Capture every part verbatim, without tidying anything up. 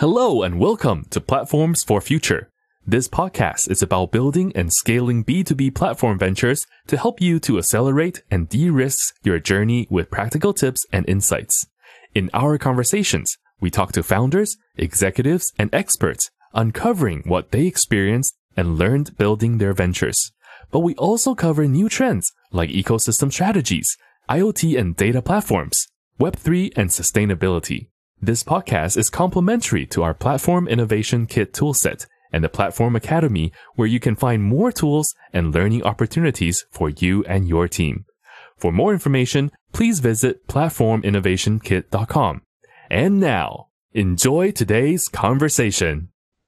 Hello and welcome to Platforms for Future. This podcast is about building and scaling B two B platform ventures to help you to accelerate and de-risk your journey with practical tips and insights. In our conversations, we talk to founders, executives, and experts, uncovering what they experienced and learned building their ventures. But we also cover new trends like ecosystem strategies, IoT and data platforms, Web three, and sustainability. This podcast is complementary to our Platform Innovation Kit toolset and the Platform Academy, where you can find more tools and learning opportunities for you and your team. For more information, please visit platform innovation kit dot com. And now, enjoy today's conversation.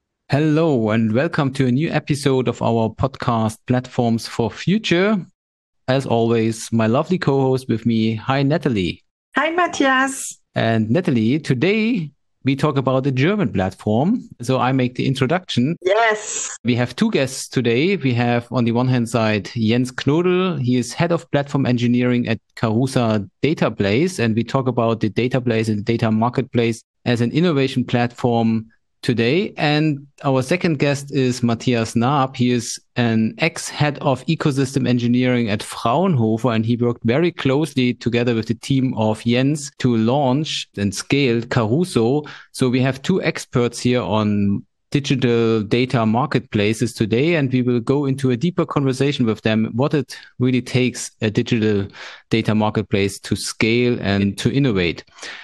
Hello and welcome to a new episode of our podcast, Platforms for Future. As always, my lovely co-host with me. Hi, Natalie. Hi, Matthias. And Natalie, today we talk about the German platform. So I make the introduction. Yes. We have two guests today. We have on the one hand side, Jens Knodel. He is head of platform engineering at Carusa Dataplace. And we talk about the Dataplace and the data marketplace as an innovation platform today. And our second guest is Matthias Naab. He is an ex-head of ecosystem engineering at Fraunhofer, and he worked very closely together with the team of Jens to launch and scale Caruso. So we have two experts here on digital data marketplaces today, and we will go into a deeper conversation with them, what it really takes a digital data marketplace to scale and to innovate.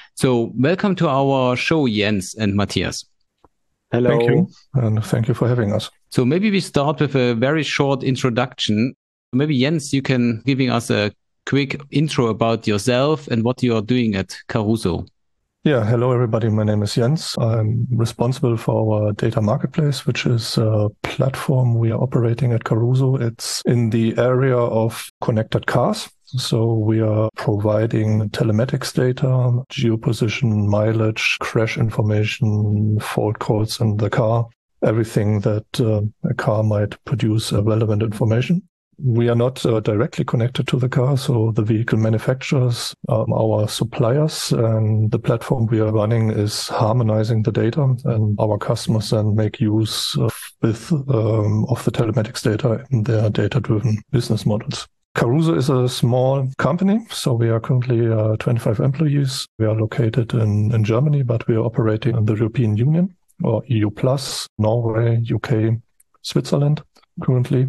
So welcome to our show, Jens and Matthias. Hello. Thank you, and thank you for having us. So maybe we start with a very short introduction. Maybe Jens, you can giving us a quick intro about yourself and what you are doing at Caruso. Yeah, hello everybody. My name is Jens. I'm responsible for our data marketplace, which is a platform we are operating at Caruso. It's in the area of connected cars. So we are providing telematics data, geoposition, mileage, crash information, fault codes in the car, everything that uh, a car might produce uh, relevant information. We are not uh, directly connected to the car, so the vehicle manufacturers are our suppliers, and the platform we are running is harmonizing the data, and our customers then make use of, with, um, of the telematics data in their data-driven business models. Caruso is a small company, so we are currently uh, twenty-five employees. We are located in, in Germany, but we are operating in the European Union, or E U plus, Norway, U K, Switzerland currently.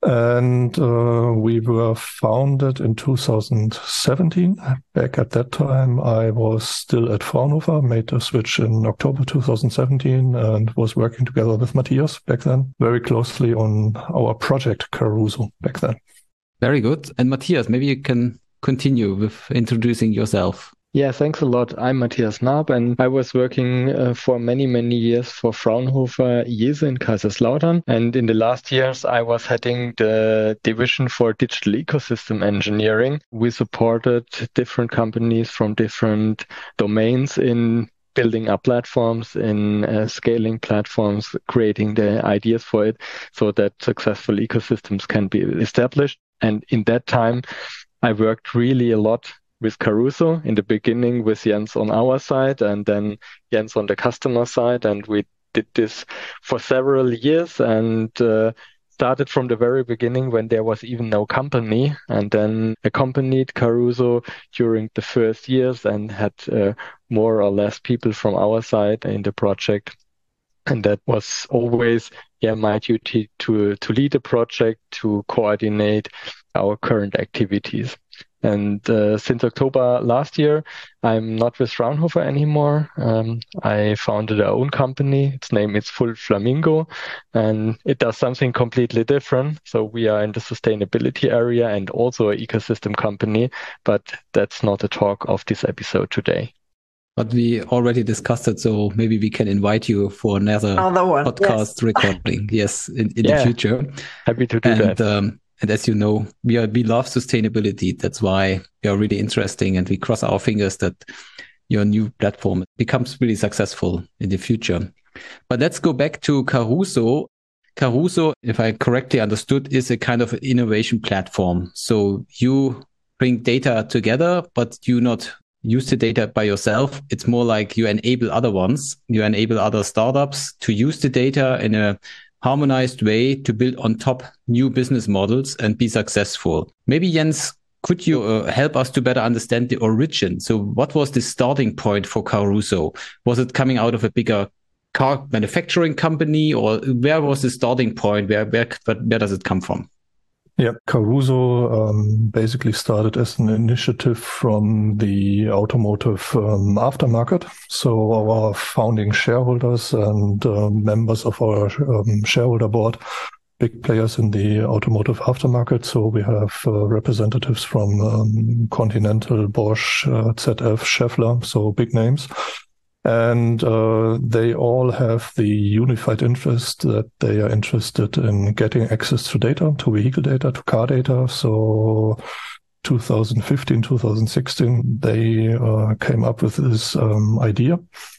And uh, we were founded in two thousand seventeen. Back at that time, I was still at Fraunhofer, made a switch in October two thousand seventeen, and was working together with Matthias back then, very closely on our project Caruso back then. Very good. And Matthias, maybe you can continue with introducing yourself. Yeah, thanks a lot. I'm Matthias Naab, and I was working uh, for many, many years for Fraunhofer IESE in Kaiserslautern. And in the last years, I was heading the division for digital ecosystem engineering. We supported different companies from different domains in building up platforms, in uh, scaling platforms, creating the ideas for it so that successful ecosystems can be established. And in that time, I worked really a lot with Caruso, in the beginning with Jens on our side and then Jens on the customer side. And we did this for several years and uh, started from the very beginning when there was even no company, and then accompanied Caruso during the first years and had uh, more or less people from our side in the project. And that was always yeah, my duty to, to lead the project, to coordinate our current activities. And uh, since October last year, I'm not with Fraunhofer anymore. Um, I founded our own company. Its name is Full Flamingo, and it does something completely different. So we are in the sustainability area and also an ecosystem company, but that's not the talk of this episode today. But we already discussed it, so maybe we can invite you for another, another one. podcast yes. recording. Yes, in, in yeah. the future. Happy to do and, that. Um, And as you know, we are, we love sustainability. That's why we are really interesting, and we cross our fingers that your new platform becomes really successful in the future. But let's go back to Caruso. Caruso, if I correctly understood, is a kind of innovation platform. So you bring data together, but you not use the data by yourself. It's more like you enable other ones. You enable other startups to use the data in a harmonized way to build on top new business models and be successful. Maybe Jens, could you uh, help us to better understand the origin? So what was the starting point for Caruso? Was it coming out of a bigger car manufacturing company, or where was the starting point? Where where, where does it come from? Yeah, Caruso um, basically started as an initiative from the automotive um, aftermarket. So our founding shareholders and uh, members of our um, shareholder board, big players in the automotive aftermarket. So we have uh, representatives from um, Continental, Bosch, uh, Z F, Schaeffler, so big names. And uh, they all have the unified interest that they are interested in getting access to data, to vehicle data, to car data. So twenty fifteen, twenty sixteen, they uh, came up with this um, idea.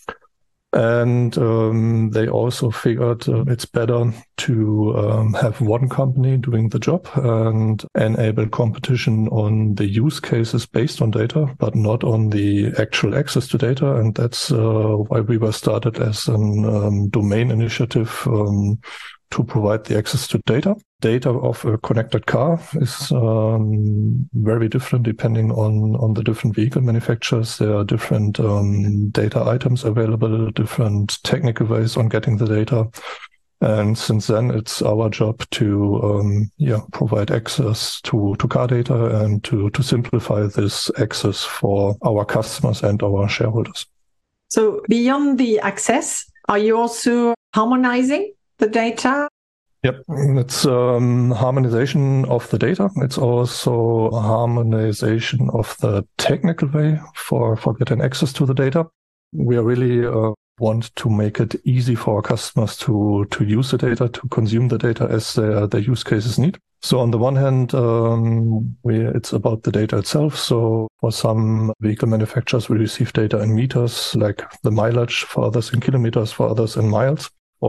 And um, they also figured uh, it's better to um, have one company doing the job and enable competition on the use cases based on data, but not on the actual access to data. And that's uh, why we were started as a um, domain initiative um, to provide the access to data. Data of a connected car is um, very different depending on, on the different vehicle manufacturers. There are different um, data items available, different technical ways on getting the data. And since then, it's our job to um, yeah provide access to, to car data and to, to simplify this access for our customers and our shareholders. So beyond the access, are you also harmonizing the data? Yep, it's um, harmonization of the data. It's also a harmonization of the technical way for, for getting access to the data. We are really uh, want to make it easy for our customers to, to use the data, to consume the data as their, their use cases need. So on the one hand, um, we, it's about the data itself. So for some vehicle manufacturers, we receive data in meters, like the mileage, for others in kilometers, for others in miles.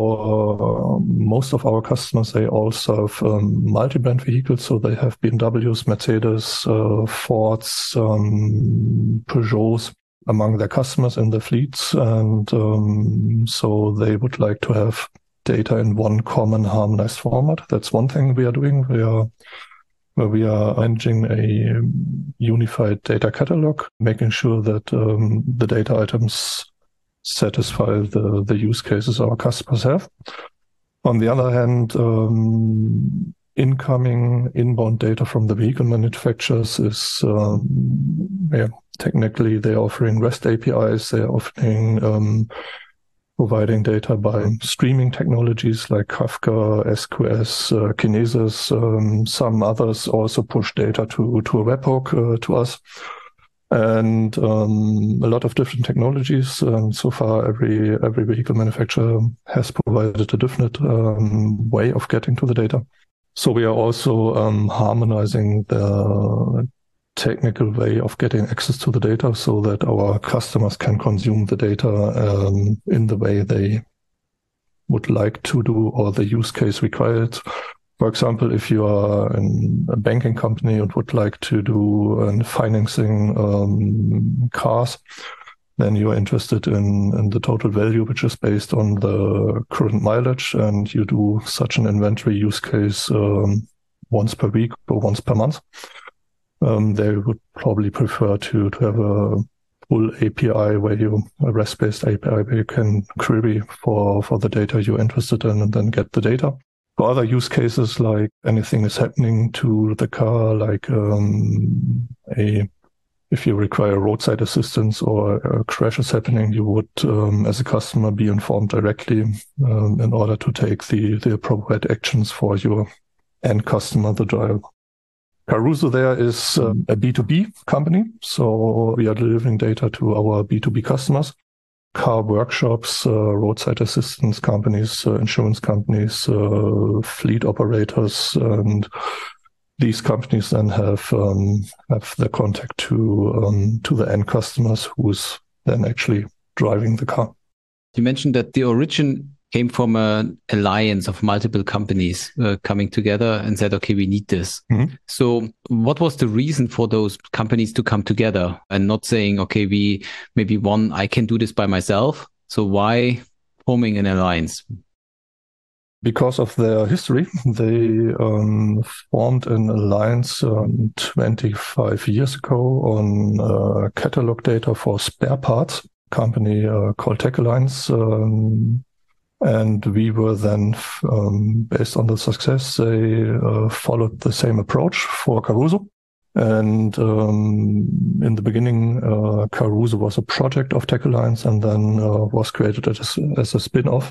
For most of our customers, they all serve um, multi-brand vehicles. So they have B M Ws, Mercedes, uh, Fords, um, Peugeots among their customers in the fleets. And um, so they would like to have data in one common harmonized format. That's one thing we are doing. We are where we are managing a unified data catalog, making sure that um, the data items satisfy the, the use cases our customers have. On the other hand, um, incoming inbound data from the vehicle manufacturers is, um, yeah, technically they're offering REST A P Is, they're offering um, providing data by streaming technologies like Kafka, S Q S, uh, Kinesis. Um, some others also push data to, to a webhook uh, to us. And um, a lot of different technologies. Um, so far, every every vehicle manufacturer has provided a different um, way of getting to the data. So we are also um, harmonizing the technical way of getting access to the data so that our customers can consume the data um, in the way they would like to do or the use case required. For example, if you are in a banking company and would like to do uh, financing um, cars, then you are interested in, in the total value, which is based on the current mileage, and you do such an inventory use case um, once per week or once per month. Um, they would probably prefer to, to have a full A P I where you, a REST-based A P I where you can query for, for the data you're interested in and then get the data. For other use cases, like anything is happening to the car, like um, a if you require roadside assistance or a crash is happening, you would, um, as a customer, be informed directly um, in order to take the, the appropriate actions for your end customer, the driver. Caruso there is um, a B two B company, so we are delivering data to our B two B customers. Car workshops, uh, roadside assistance companies, uh, insurance companies, uh, fleet operators, and these companies then have um, have the contact to um, to the end customers, who's then actually driving the car. You mentioned that the origin came from an alliance of multiple companies uh, coming together and said, okay, we need this. Mm-hmm. So what was the reason for those companies to come together and not saying, okay, we maybe one, I can do this by myself. So why forming an alliance? Because of their history, they um, formed an alliance um, twenty-five years ago on uh, catalog data for spare parts, a company uh, called Tech Alliance. Um, and we were then, um, based on the success, they uh, followed the same approach for Caruso. And um, in the beginning, uh, Caruso was a project of Tech Alliance and then uh, was created as, as a spin-off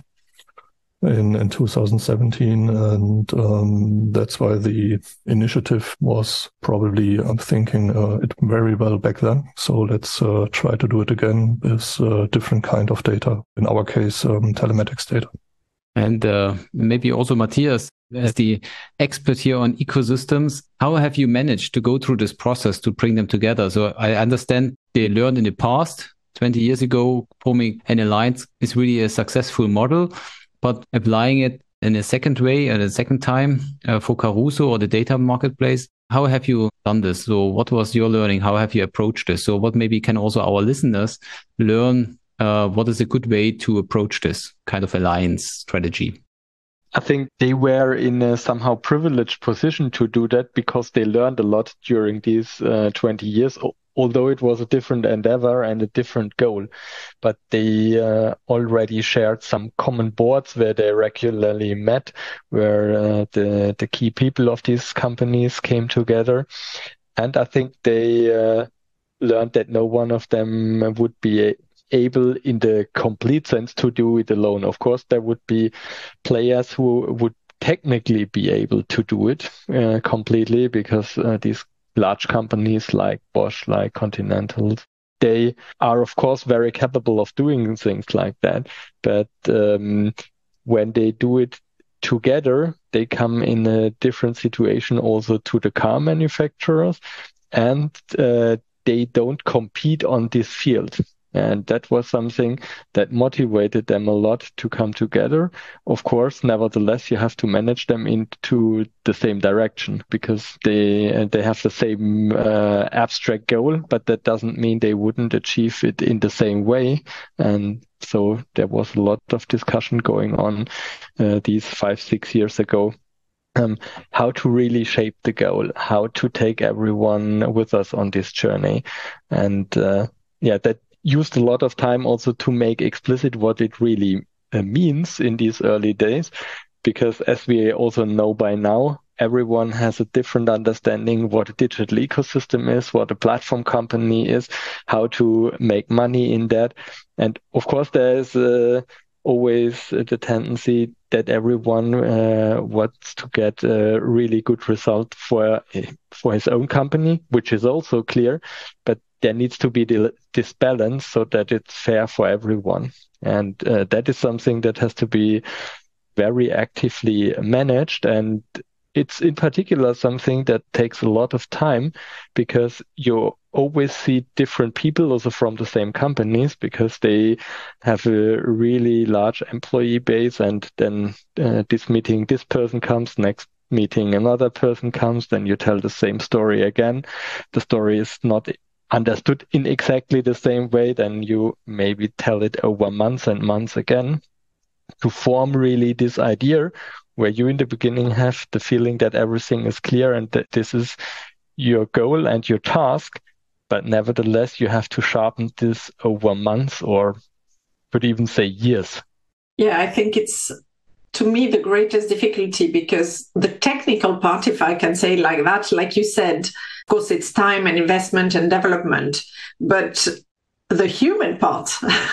in, in two thousand seventeen. And um, that's why the initiative was probably, I'm thinking, uh, it very well back then. So let's uh, try to do it again with uh, different kind of data. In our case, um, telematics data. And uh, maybe also Matthias, as the expert here on ecosystems, how have you managed to go through this process to bring them together? So I understand they learned in the past, twenty years ago, forming an alliance is really a successful model, but applying it in a second way and a second time uh, for Caruso or the data marketplace, how have you done this? So what was your learning? How have you approached this? So what maybe can also our listeners learn? Uh, what is a good way to approach this kind of alliance strategy? I think they were in a somehow privileged position to do that because they learned a lot during these uh, twenty years, although it was a different endeavor and a different goal. But they uh, already shared some common boards where they regularly met, where uh, the, the key people of these companies came together. And I think they uh, learned that no one of them would be a able in the complete sense to do it alone. Of course, there would be players who would technically be able to do it uh, completely because uh, these large companies like Bosch, like Continental, they are, of course, very capable of doing things like that. But um, when they do it together, they come in a different situation also to the car manufacturers, and uh, they don't compete on this field. And that was something that motivated them a lot to come together. Of course, nevertheless, you have to manage them into the same direction because they they have the same uh, abstract goal, but that doesn't mean they wouldn't achieve it in the same way. And so there was a lot of discussion going on uh, these five, six years ago. Um, how to really shape the goal, how to take everyone with us on this journey. And uh, yeah, that used a lot of time also to make explicit what it really uh, means in these early days, because as we also know by now, everyone has a different understanding what a digital ecosystem is, what a platform company is, how to make money in that. And of course, there is uh, always the tendency that everyone uh, wants to get a really good result for for his own company, which is also clear, but there needs to be this balance so that it's fair for everyone. And uh, that is something that has to be very actively managed. And it's in particular something that takes a lot of time because you always see different people also from the same companies because they have a really large employee base. And then uh, this meeting, this person comes, next meeting, another person comes, then you tell the same story again. The story is not understood in exactly the same way, then you maybe tell it over months and months again to form really this idea where you in the beginning have the feeling that everything is clear and that this is your goal and your task, but nevertheless you have to sharpen this over months or could even say years. Yeah, I think it's, to me, the greatest difficulty because the technical part, if I can say like that, like you said, of course, it's time and investment and development, but the human part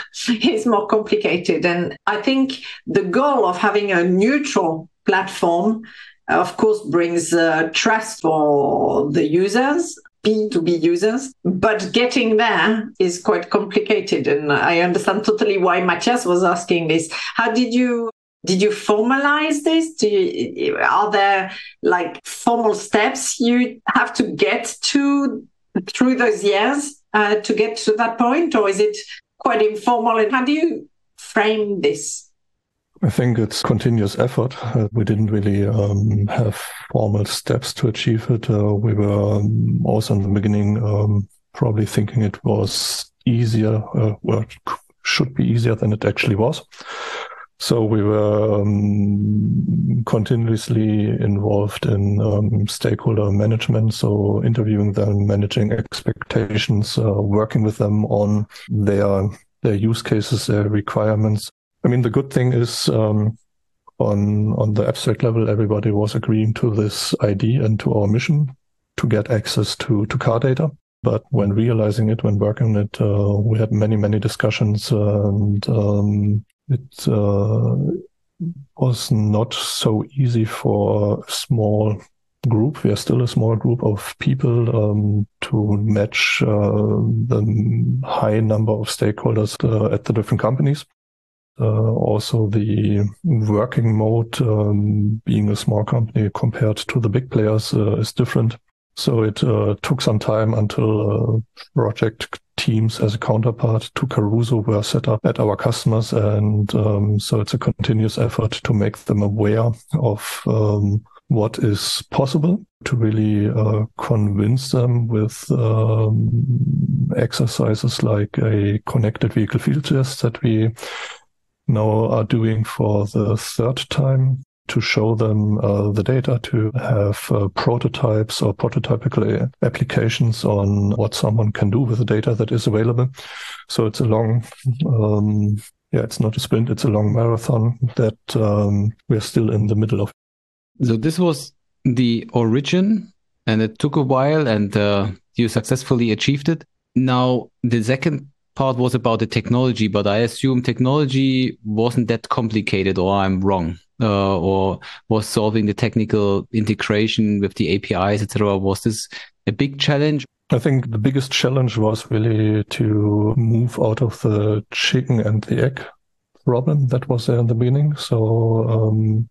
is more complicated. And I think the goal of having a neutral platform, of course, brings uh, trust for the users, B two B users, but getting there is quite complicated. And I understand totally why Matthias was asking this. How did you Did you formalize this? Do you, are there like formal steps you have to get to through those years uh, to get to that point? Or is it quite informal? And how do you frame this? I think it's continuous effort. Uh, we didn't really um, have formal steps to achieve it. Uh, we were um, also in the beginning um, probably thinking it was easier, uh, well, it should be easier than it actually was. So we were um, continuously involved in um, stakeholder management, so interviewing them, managing expectations, uh, working with them on their their use cases, their requirements. I mean, the good thing is um, on on the abstract level, everybody was agreeing to this idea and to our mission to get access to, to car data. But when realizing it, when working on it, uh, we had many, many discussions, and um, it uh, was not so easy for a small group. We are still a small group of people um, to match uh, the high number of stakeholders uh, at the different companies. Uh, also, the working mode, um, being a small company compared to the big players, uh, is different. So it uh, took some time until uh, project teams as a counterpart to Caruso were set up at our customers. And um, so it's a continuous effort to make them aware of um, what is possible, to really uh, convince them with um, exercises like a connected vehicle field test that we now are doing for the third time, to show them uh, the data, to have uh, prototypes or prototypical applications on what someone can do with the data that is available. So it's a long, um, yeah, it's not a sprint, it's a long marathon that um, we're still in the middle of. So this was the origin, and it took a while, and uh, you successfully achieved it. Now, the second part was about the technology, but I assume technology wasn't that complicated, or I'm wrong, uh, or was solving the technical integration with the A P Is, et cetera. Was this a big challenge? I think the biggest challenge was really to move out of the chicken and the egg problem that was there in the beginning. So um,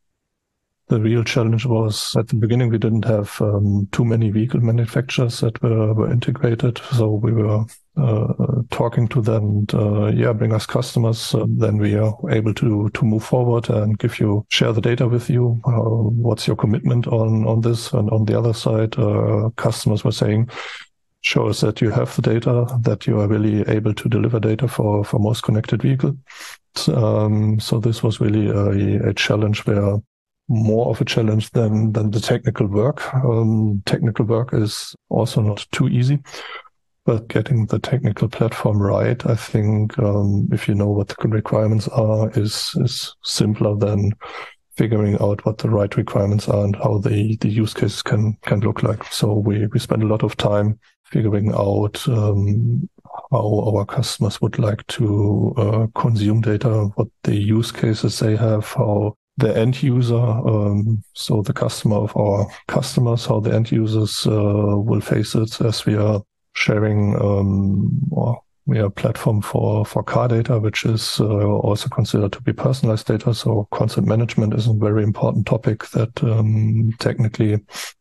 the real challenge was at the beginning we didn't have um, too many vehicle manufacturers that were, were integrated. So we were uh, talking to them and uh, yeah, bring us customers. Uh, then we are able to to move forward and give you, share the data with you. Uh, what's your commitment on, on this? And on the other side, uh, customers were saying, show us that you have the data, that you are really able to deliver data for, for most connected vehicle. Um, so this was really a, a challenge where more of a challenge than, than the technical work. Um, technical work is also not too easy, but getting the technical platform right, I think, um, if you know what the requirements are, is, is simpler than figuring out what the right requirements are and how the, the use cases can, can look like. So we, we spend a lot of time figuring out, um, how our customers would like to, uh, consume data, what the use cases they have, how the end user, um, so the customer of our customers, how the end users uh, will face it, as we are sharing, um, or we are a platform for, for car data, which is uh, also considered to be personalized data. So content management is a very important topic that um, technically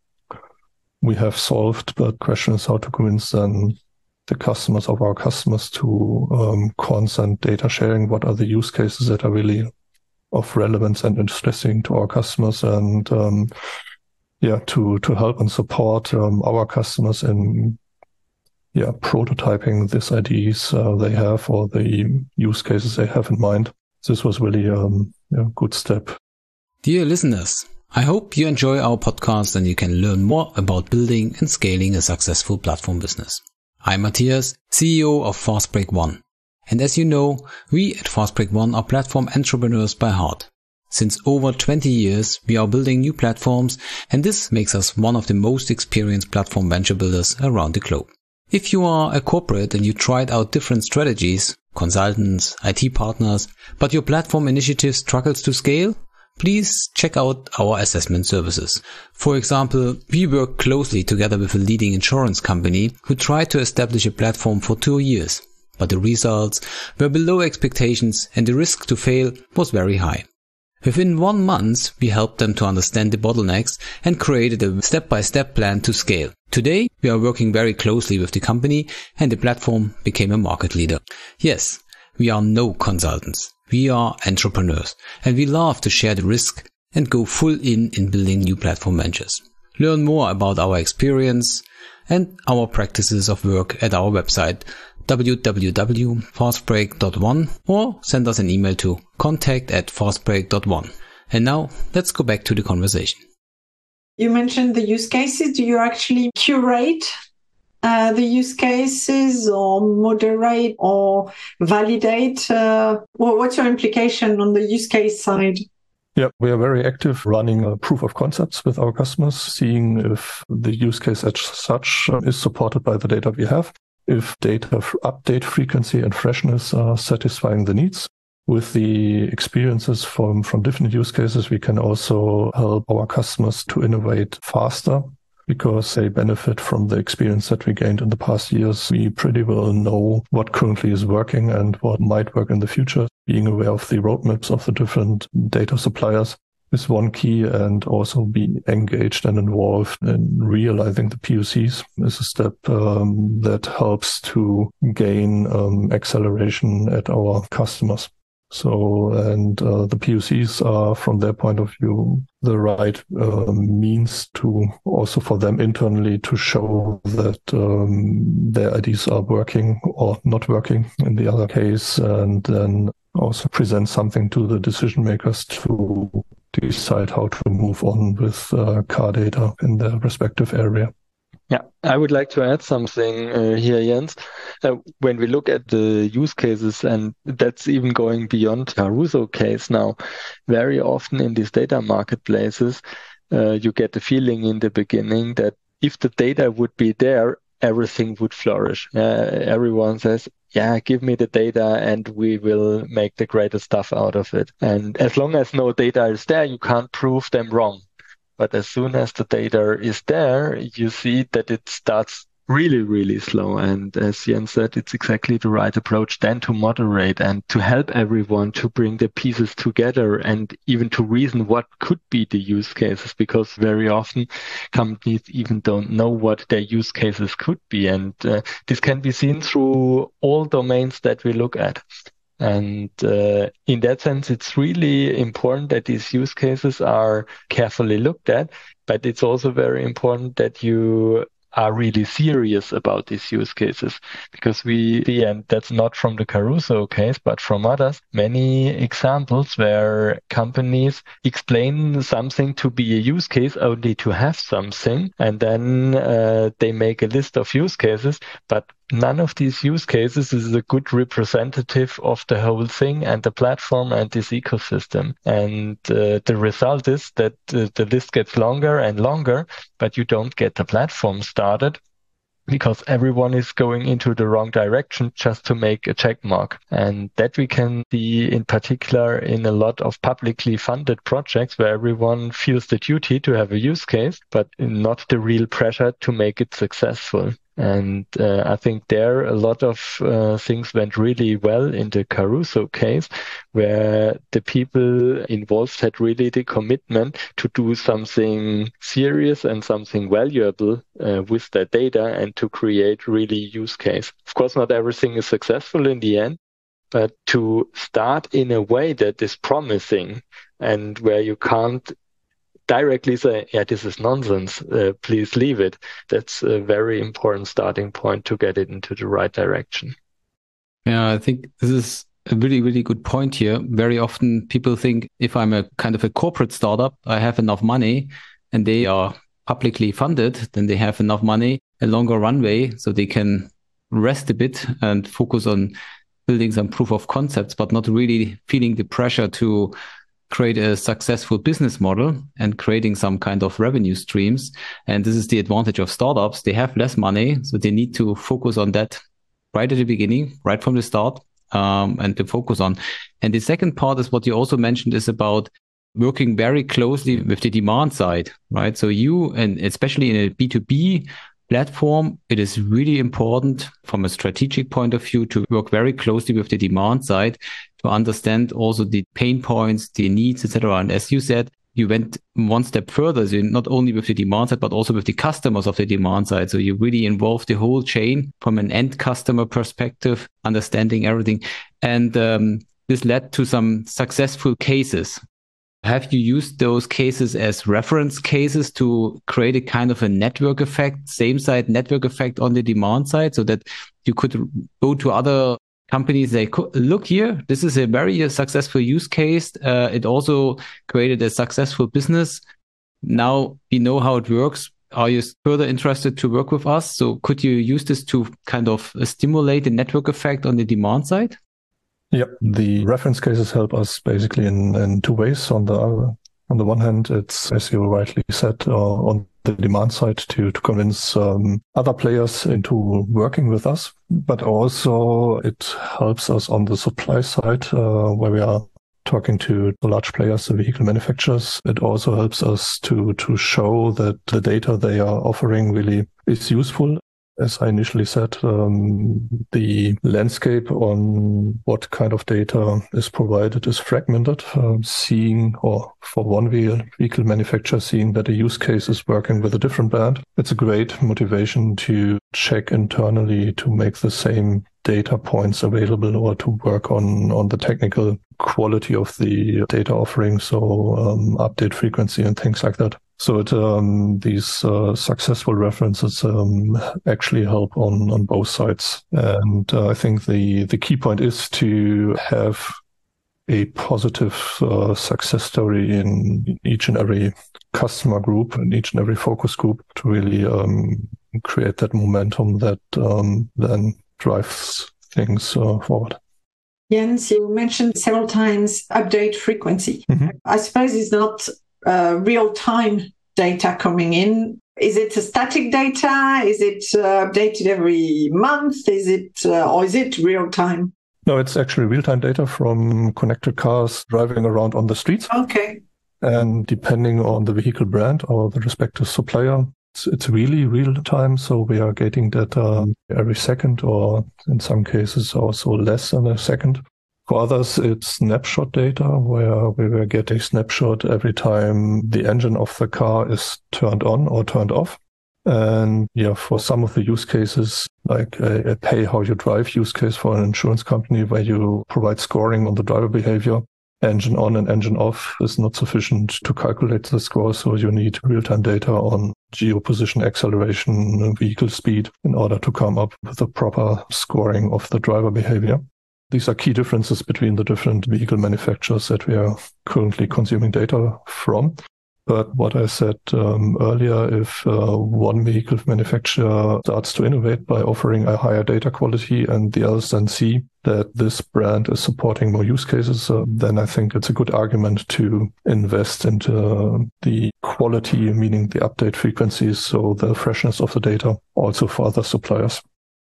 we have solved, but the question is how to convince them, the customers of our customers, to um, consent data sharing. What are the use cases that are really of relevance and interesting to our customers, and um, yeah, to to help and support um, our customers in yeah prototyping these ideas uh, they have, or the use cases they have in mind. This was really um, a good step. Dear listeners, I hope you enjoy our podcast and you can learn more about building and scaling a successful platform business. I'm Matthias, C E O of Fastbreak One. And as you know, we at Fastbreak One are platform entrepreneurs by heart. Since over twenty years, we are building new platforms, and this makes us one of the most experienced platform venture builders around the globe. If you are a corporate and you tried out different strategies, consultants, I T partners, but your platform initiative struggles to scale, please check out our assessment services. For example, we work closely together with a leading insurance company who tried to establish a platform for two years. But the results were below expectations and the risk to fail was very high. Within one month, we helped them to understand the bottlenecks and created a step-by-step plan to scale. Today, we are working very closely with the company and the platform became a market leader. Yes, we are no consultants. We are entrepreneurs and we love to share the risk and go full in in building new platform ventures. Learn more about our experience and our practices of work at our website w w w dot fastbreak dot one or send us an email to contact at fastbreak dot one. And now let's go back to the conversation. You mentioned the use cases. Do you actually curate uh, the use cases or moderate or validate? Uh, well, what's your implication on the use case side? Yeah, we are very active running a proof of concepts with our customers, seeing if the use case as such is supported by the data we have, if data update frequency and freshness are satisfying the needs. With the experiences from, from different use cases, we can also help our customers to innovate faster because they benefit from the experience that we gained in the past years. We pretty well know what currently is working and what might work in the future. Being aware of the roadmaps of the different data suppliers is one key, and also being engaged and involved in realizing the P O Cs is a step um, that helps to gain um, acceleration at our customers. So, and uh, the P O Cs are, from their point of view, the right uh, means to also for them internally to show that um, their ideas are working or not working in the other case, and then also present something to the decision makers to decide how to move on with uh, car data in their respective area. Yeah, I would like to add something uh, here, Jens. Uh, when we look at the use cases, and that's even going beyond Caruso case now, very often in these data marketplaces, uh, you get the feeling in the beginning that if the data would be there, everything would flourish. Uh, everyone says, yeah, give me the data and we will make the greatest stuff out of it. And as long as no data is there, you can't prove them wrong. But as soon as the data is there, you see that it starts really, really slow. And as Jens said, it's exactly the right approach then to moderate and to help everyone to bring the pieces together and even to reason what could be the use cases, because very often companies even don't know what their use cases could be. And uh, this can be seen through all domains that we look at. And uh, in that sense, it's really important that these use cases are carefully looked at, but it's also very important that you are really serious about these use cases, because we see, and that's not from the Caruso case, but from others, many examples where companies explain something to be a use case only to have something, and then uh, they make a list of use cases, but none of these use cases is a good representative of the whole thing and the platform and this ecosystem. And uh, the result is that uh, the list gets longer and longer, but you don't get the platform started because everyone is going into the wrong direction just to make a check mark. And that we can see in particular in a lot of publicly funded projects where everyone feels the duty to have a use case, but not the real pressure to make it successful. And uh, I think there a lot of uh, things went really well in the Caruso case, where the people involved had really the commitment to do something serious and something valuable uh, with their data and to create really use case. Of course, not everything is successful in the end, but to start in a way that is promising and where you can't directly say, yeah, this is nonsense, uh, please leave it. That's a very important starting point to get it into the right direction. Yeah, I think this is a really, really good point here. Very often people think if I'm a kind of a corporate startup, I have enough money and they are publicly funded, then they have enough money, a longer runway, so they can rest a bit and focus on building some proof of concepts, but not really feeling the pressure to create a successful business model and creating some kind of revenue streams. And this is the advantage of startups. They have less money, so they need to focus on that right at the beginning, right from the start, um, and to focus on. And the second part is what you also mentioned is about working very closely with the demand side, right? So you, and especially in a B two B platform, it is really important from a strategic point of view to work very closely with the demand side to understand also the pain points, the needs, et cetera. And as you said, you went one step further, so not only with the demand side, but also with the customers of the demand side. So you really involve the whole chain from an end customer perspective, understanding everything. And um, this led to some successful cases. Have you used those cases as reference cases to create a kind of a network effect, same side network effect on the demand side, so that you could go to other companies, say, look here, this is a very successful use case. Uh, it also created a successful business. Now we know how it works. Are you further interested to work with us? So could you use this to kind of stimulate the network effect on the demand side? Yep. The reference cases help us basically in, in two ways. On the other, on the one hand, it's, as you rightly said, uh, on the demand side to, to convince um, other players into working with us, but also it helps us on the supply side uh, where we are talking to large players, the vehicle manufacturers. It also helps us to, to show that the data they are offering really is useful. As I initially said, um, the landscape on what kind of data is provided is fragmented. Uh, seeing, or for one vehicle manufacturer, seeing that a use case is working with a different brand, it's a great motivation to check internally to make the same data points available or to work on, on the technical quality of the data offering, so um, update frequency and things like that. So it, um, these uh, successful references um, actually help on, on both sides. And uh, I think the, the key point is to have a positive uh, success story in each and every customer group and each and every focus group to really um, create that momentum that um, then drives things uh, forward. Jens, you mentioned several times update frequency. Mm-hmm. I suppose it's not uh, real-time data coming in. Is it a static data? Is it uh, updated every month? Is it, uh, or is it real-time? No, it's actually real-time data from connected cars driving around on the streets. Okay. And depending on the vehicle brand or the respective supplier, it's, it's really real-time. So we are getting data every second, or in some cases also less than a second. For others, it's snapshot data, where we will get a snapshot every time the engine of the car is turned on or turned off. And yeah, for some of the use cases, like a, a pay how you drive use case for an insurance company where you provide scoring on the driver behavior, engine on and engine off is not sufficient to calculate the score. So you need real-time data on geoposition, acceleration, vehicle speed in order to come up with a proper scoring of the driver behavior. These are key differences between the different vehicle manufacturers that we are currently consuming data from. But what I said um, earlier, if uh, one vehicle manufacturer starts to innovate by offering a higher data quality and the others then see that this brand is supporting more use cases, uh, then I think it's a good argument to invest into uh, the quality, meaning the update frequencies, so the freshness of the data, also for other suppliers.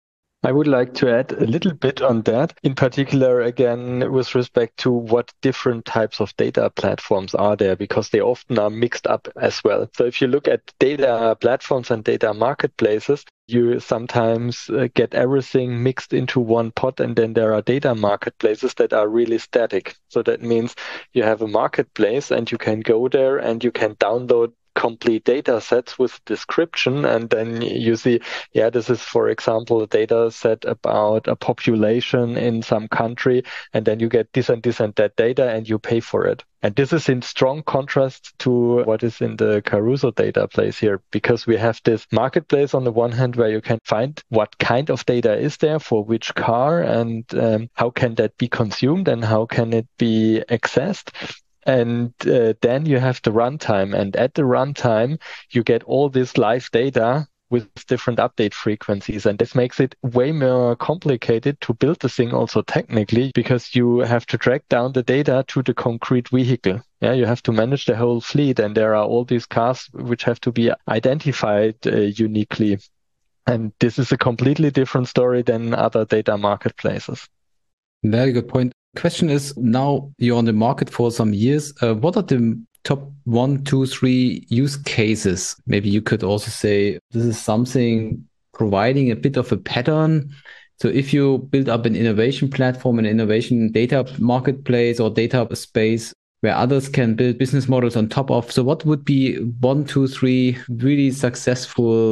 I would like to add a little bit on that, in particular, again, with respect to what different types of data platforms are there, because they often are mixed up as well. So if you look at data platforms and data marketplaces, you sometimes uh, get everything mixed into one pot, and then there are data marketplaces that are really static. So that means you have a marketplace and you can go there and you can download complete data sets with description, and then you see, yeah, this is, for example, a data set about a population in some country, and then you get this and this and that data and you pay for it. And this is in strong contrast to what is in the Caruso data place here, because we have this marketplace on the one hand where you can find what kind of data is there for which car, and um, how can that be consumed and how can it be accessed. And uh, then you have the runtime, and at the runtime, you get all this live data with different update frequencies. And this makes it way more complicated to build the thing also technically, because you have to track down the data to the concrete vehicle. Yeah, you have to manage the whole fleet, and there are all these cars which have to be identified uh, uniquely. And this is a completely different story than other data marketplaces. Very good point. Question is, now you're on the market for some years. Uh, what are the top one, two, three use cases? Maybe you could also say this is something providing a bit of a pattern. So if you build up an innovation platform, an innovation data marketplace or data space where others can build business models on top of, so what would be one, two, three really successful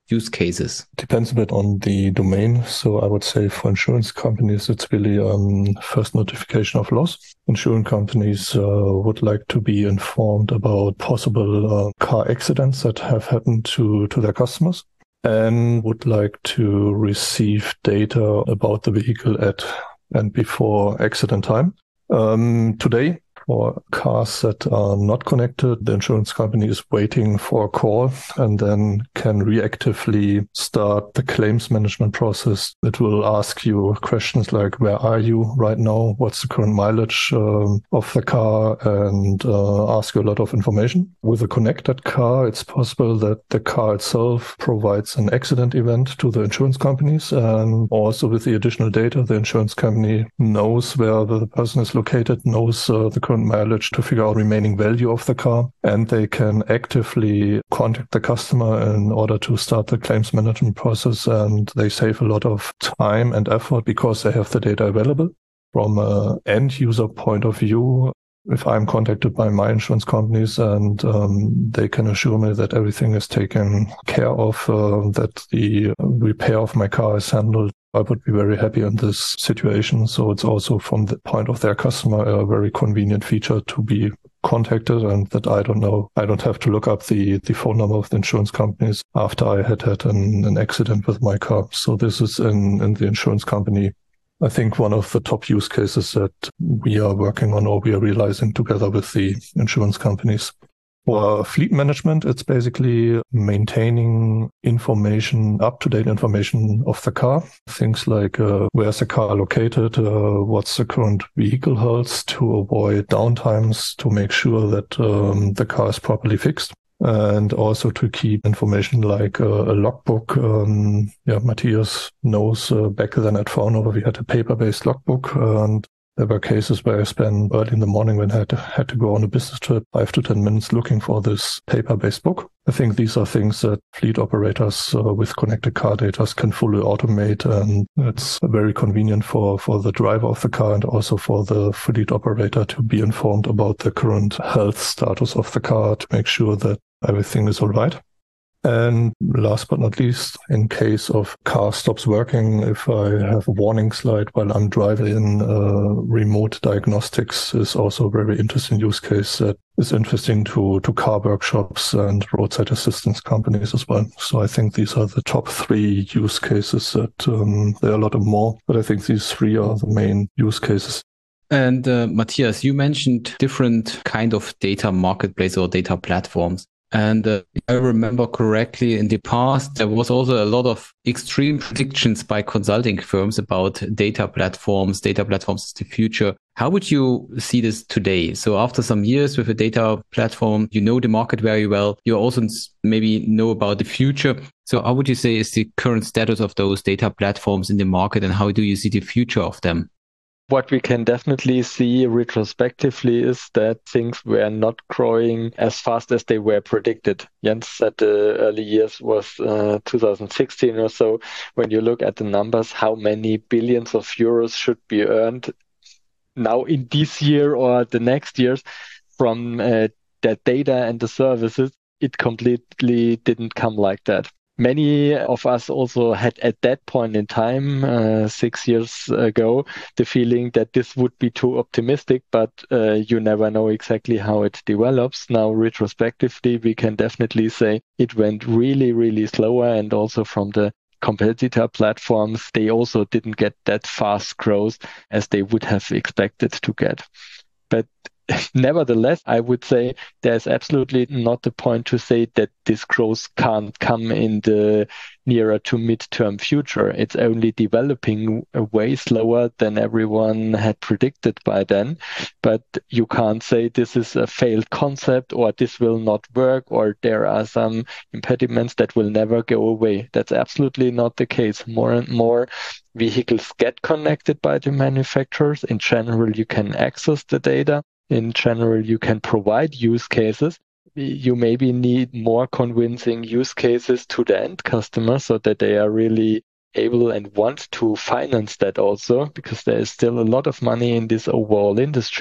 use cases? Depends a bit on the domain. So I would say for insurance companies, it's really um, first notification of loss. Insurance companies uh, would like to be informed about possible uh, car accidents that have happened to, to their customers, and would like to receive data about the vehicle at and before accident time. Um, today, for cars that are not connected, the insurance company is waiting for a call and then can reactively start the claims management process. It will ask you questions like, where are you right now? What's the current mileage um, of the car? And uh, ask you a lot of information. With a connected car, it's possible that the car itself provides an accident event to the insurance companies. And also with the additional data, the insurance company knows where the person is located, knows uh, the current mileage to figure out remaining value of the car, and they can actively contact the customer in order to start the claims management process, and they save a lot of time and effort because they have the data available. From an end user point of view, if I'm contacted by my insurance companies and um, they can assure me that everything is taken care of, uh, that the repair of my car is handled, I would be very happy in this situation. So it's also from the point of their customer a very convenient feature to be contacted, and that I don't know, I don't have to look up the, the phone number of the insurance companies after I had had an, an accident with my car. So this is in, in the insurance company, I think, one of the top use cases that we are working on or we are realizing together with the insurance companies. For fleet management, it's basically maintaining information, up-to-date information of the car. Things like uh, where's the car located, uh, what's the current vehicle health, to avoid downtimes, to make sure that um, the car is properly fixed. And also to keep information like uh, a logbook. Um, yeah, Matthias knows uh, back then at Fraunhofer we had a paper-based logbook, and there were cases where I spent early in the morning when I had to, had to go on a business trip, five to ten minutes looking for this paper-based book. I think these are things that fleet operators uh, with connected car data can fully automate, and it's very convenient for, for the driver of the car and also for the fleet operator to be informed about the current health status of the car to make sure that everything is all right. And last but not least, in case of car stops working, if I have a warning slide while I'm driving, uh, remote diagnostics is also a very interesting use case that is interesting to, to car workshops and roadside assistance companies as well. So I think these are the top three use cases that um, there are a lot of more, but I think these three are the main use cases. And uh, Matthias, you mentioned different kind of data marketplace or data platforms. And uh, if I remember correctly, in the past, there was also a lot of extreme predictions by consulting firms about data platforms, data platforms is the future. How would you see this today? So after some years with a data platform, you know the market very well. You also maybe know about the future. So how would you say is the current status of those data platforms in the market, and how do you see the future of them? What we can definitely see retrospectively is that things were not growing as fast as they were predicted. Jens said the early years was uh, two thousand sixteen or so. When you look at the numbers, how many billions of euros should be earned now in this year or the next years from uh, that data and the services, it completely didn't come like that. Many of us also had at that point in time, uh, six years ago, the feeling that this would be too optimistic, but uh, you never know exactly how it develops. Now, retrospectively, we can definitely say it went really, really slower, and also from the competitor platforms, they also didn't get that fast growth as they would have expected to get. But nevertheless, I would say there's absolutely not the point to say that this growth can't come in the nearer to mid-term future. It's only developing way slower than everyone had predicted by then. But you can't say this is a failed concept or this will not work or there are some impediments that will never go away. That's absolutely not the case. More and more vehicles get connected by the manufacturers. In general, you can access the data. In general, you can provide use cases. You maybe need more convincing use cases to the end customer so that they are really able and want to finance that also, because there is still a lot of money in this overall industry.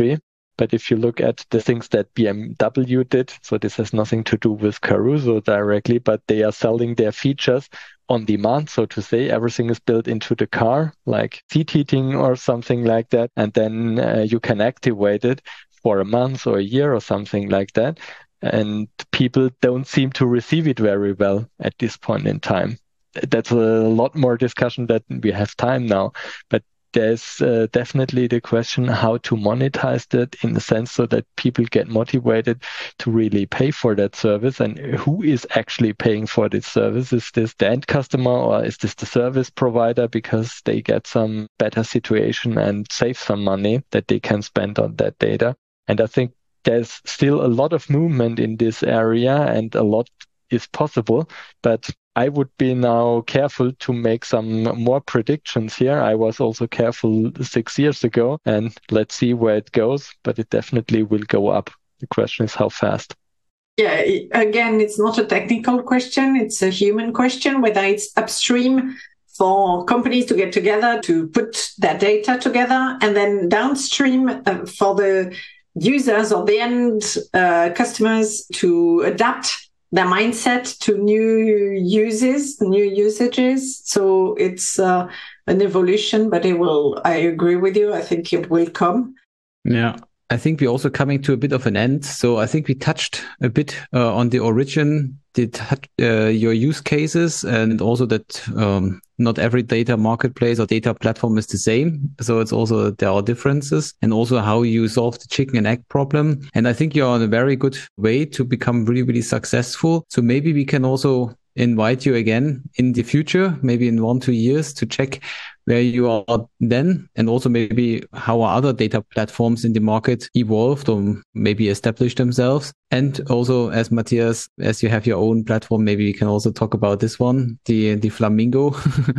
But if you look at the things that B M W did, so this has nothing to do with Caruso directly, but they are selling their features on demand, so to say. Everything is built into the car, like seat heating or something like that. And then uh, you can activate it for a month or a year or something like that. And people don't seem to receive it very well at this point in time. That's a lot more discussion that we have time now. But there's uh, definitely the question how to monetize that in the sense so that people get motivated to really pay for that service. And who is actually paying for this service? Is this the end customer or is this the service provider because they get some better situation and save some money that they can spend on that data? And I think there's still a lot of movement in this area and a lot is possible, but I would be now careful to make some more predictions here. I was also careful six years ago, and let's see where it goes, but it definitely will go up. The question is how fast. Yeah, again, it's not a technical question. It's a human question, whether it's upstream for companies to get together to put their data together, and then downstream uh, for the users or the end uh, customers to adapt their mindset to new uses, new usages. So it's uh, an evolution, but it will, I agree with you. I think it will come. Yeah. I think we're also coming to a bit of an end. So I think we touched a bit uh, on the origin, did uh, your use cases, and also that um, not every data marketplace or data platform is the same. So it's also, there are differences, and also how you solve the chicken and egg problem. And I think you're on a very good way to become really, really successful. So maybe we can also invite you again in the future, maybe in one, two years, to check where you are then, and also maybe how are other data platforms in the market evolved or maybe established themselves. And also, as Matthias, as you have your own platform, maybe we can also talk about this one, the, the Flamingo.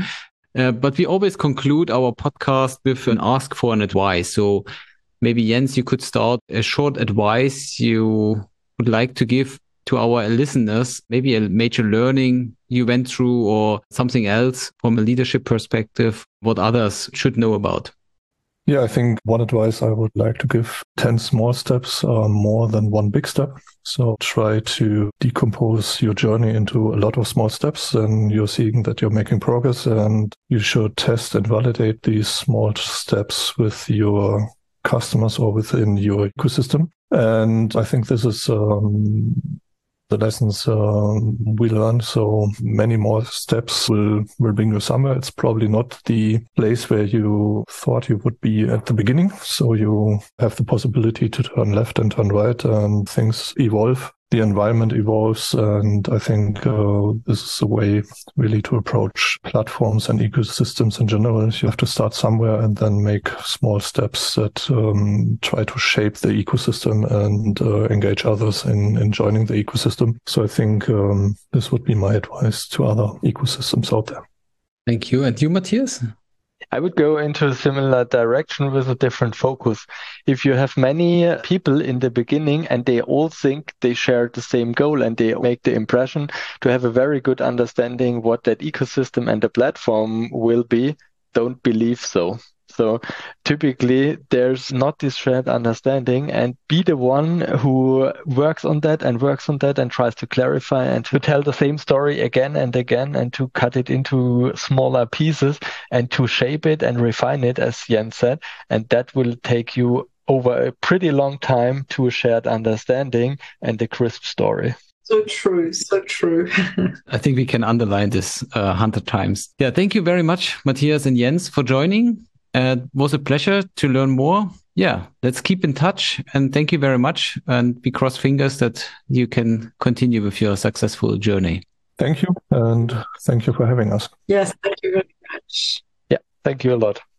uh, but we always conclude our podcast with an ask for an advice. So maybe Jens, you could start a short advice you would like to give to our listeners, maybe a major learning you went through or something else from a leadership perspective, what others should know about. Yeah, I think one advice I would like to give, ten small steps are more than one big step. So try to decompose your journey into a lot of small steps, and you're seeing that you're making progress, and you should test and validate these small steps with your customers or within your ecosystem. And I think this is um, the lessons um, we learned. So many more steps will, will bring you somewhere. It's probably not the place where you thought you would be at the beginning. So you have the possibility to turn left and turn right, and things evolve. The environment evolves, and I think uh, this is a way really to approach platforms and ecosystems in general. You have to start somewhere and then make small steps that um, try to shape the ecosystem and uh, engage others in, in joining the ecosystem. So I think um, this would be my advice to other ecosystems out there. Thank you. And you, Matthias? I would go into a similar direction with a different focus. If you have many people in the beginning and they all think they share the same goal and they make the impression to have a very good understanding what that ecosystem and the platform will be, don't believe so. So typically there's not this shared understanding, and be the one who works on that and works on that and tries to clarify and to tell the same story again and again and to cut it into smaller pieces and to shape it and refine it, as Jens said. And that will take you over a pretty long time to a shared understanding and a crisp story. So true, so true. I think we can underline this a uh, hundred times. Yeah, thank you very much, Matthias and Jens, for joining. Uh, it was a pleasure to learn more. Yeah, let's keep in touch, and thank you very much. And we cross fingers that you can continue with your successful journey. Thank you, and thank you for having us. Yes, thank you very much. Yeah, thank you a lot.